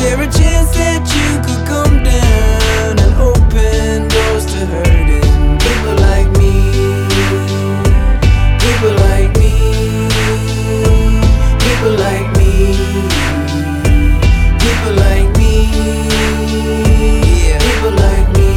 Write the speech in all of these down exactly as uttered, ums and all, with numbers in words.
there a chance that you could come down and open doors to hurting people like me? People like me. People like me. People like me. Yeah. People like me.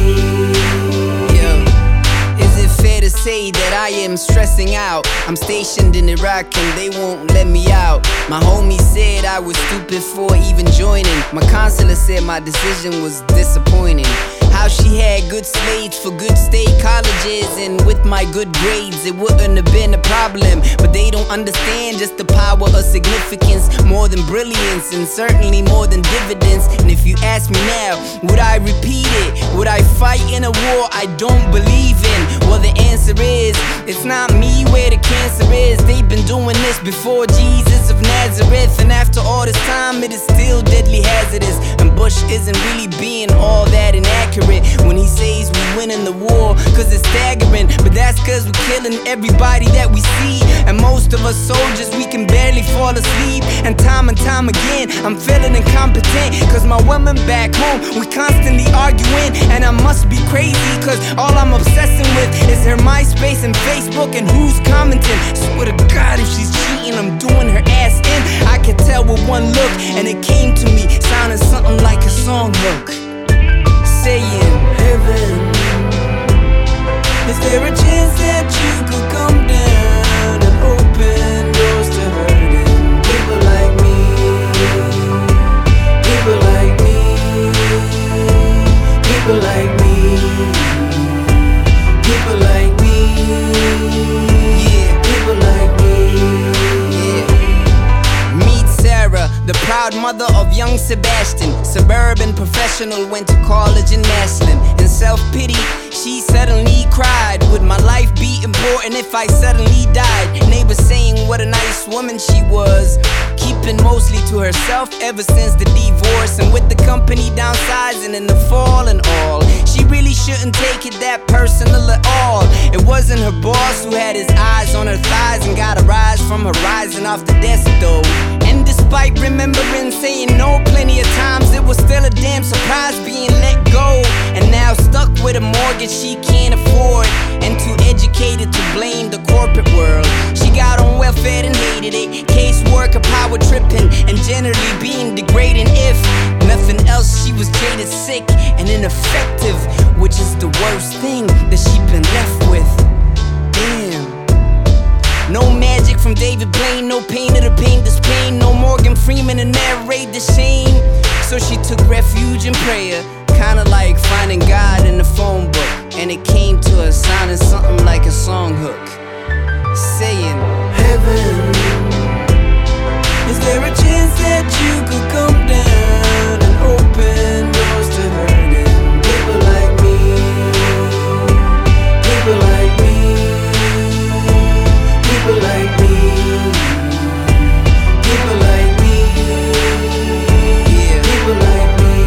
Yeah. Is it fair to say that I am stressing out? I'm stationed in Iraq and they won't let me out. My homie said I was stupid for even joining. My counselor said my decision was disappointing. How she had good slates for good state colleges, and with my good grades it wouldn't have been a problem. But they don't understand just the power of significance, more than brilliance and certainly more than dividends. And if you ask me now, would I repeat it? Would I fight in a war I don't believe in? Well, the answer is, it's not me where the cancer is. They've been doing this before Jesus of Nazareth, and after all this time it is still deadly hazardous. And Bush isn't really being all that inaccurate when he says we winning the war, cause it's staggering. But that's cause we're killing everybody that we see, and most of us soldiers, we can barely fall asleep. And time and time again I'm feeling incompetent, cause my woman back home, we constantly arguing. And I must be crazy, cause all I'm obsessing with is her MySpace and Facebook and who's commenting. Swear to God, if she's cheating, I'm doing her ass in. I could tell with one look, and it came to me sounding something like a song hook, saying, heaven, is there a chance that you could come down and open doors to hurting people like me? People like me. People like me. People like me. Yeah, people like me. Yeah. Meet Sarah, the proud mother of young Sebastian. Suburban professional, went to college in Maslin. In self-pity, she suddenly cried. Would my life be important if I suddenly died? Neighbors saying what a nice woman she was, keeping mostly to herself ever since the divorce. And with the company downsizing in the fall and all, she really shouldn't take it that personal at all. It wasn't her boss who had his eyes on her thighs and got a rise from her rising off the desk though. And despite remembering saying no plenty of times, it was still a damn surprise being let go. And now stuck with a mortgage she can't afford, and too educated to blame the corporate world. She got on welfare and hated it, caseworker, power tripping, and generally being degrading. If nothing else, she was jaded, sick, and ineffective, which is the worst thing that she been left with. Damn. No magic from David Blaine, no pain of the pain, this pain. No Morgan Freeman to narrate the shame. So she took refuge in prayer, kinda like finding God in the phone book. And it came to her sounding something like a song hook, saying, heaven, is there a chance that you could come down and open doors to hurting people like me? People like me. People like me. People like me. Yeah. People like me.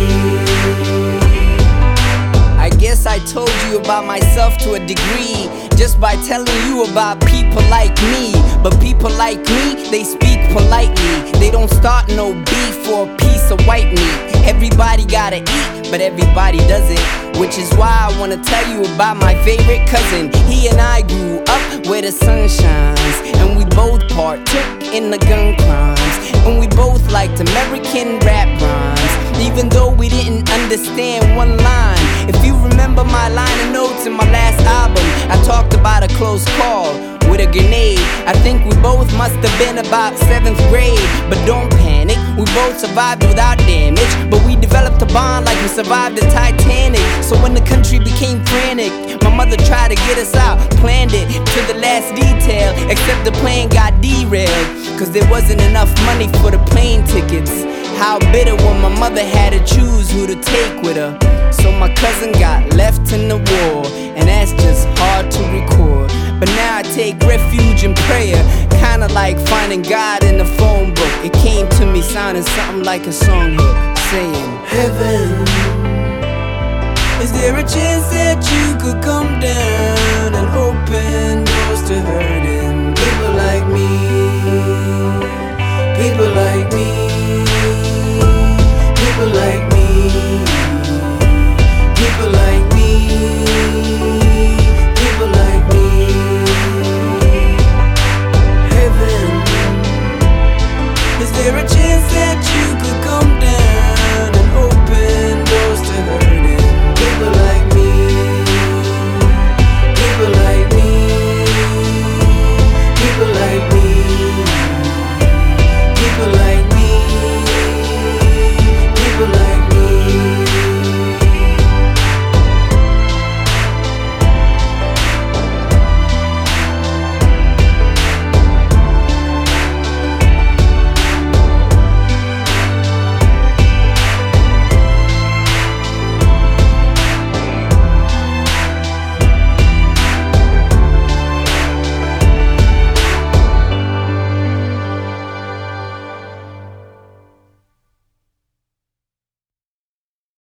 I guess I told you about myself to a degree, just by telling you about people like me. But people like me, they speak politely. They don't start no beef for a piece of white meat. Everybody gotta eat, but everybody doesn't. Which is why I wanna tell you about my favorite cousin. He and I grew up where the sun shines, and we both partook in the gun crimes. And we both liked American rap rhymes, even though we didn't understand one line. If you remember my line of notes in my last album, I talked about a close call with a grenade. I think we both must have been about seventh grade. But don't panic, we both survived without damage, but we developed a bond like we survived the Titanic. So when the country became frantic, my mother tried to get us out, planned it to the last detail, except the plane got derailed, cause there wasn't enough money for the plane tickets. How bitter when my mother had to choose who to take with her. So my cousin got left in the war, and that's just hard to record. But now I take refuge in prayer, kinda like finding God in the phone book. It came to me sounding something like a song hook, saying, heaven, is there a chance that you could come down and open doors to hurting people like me? People like me.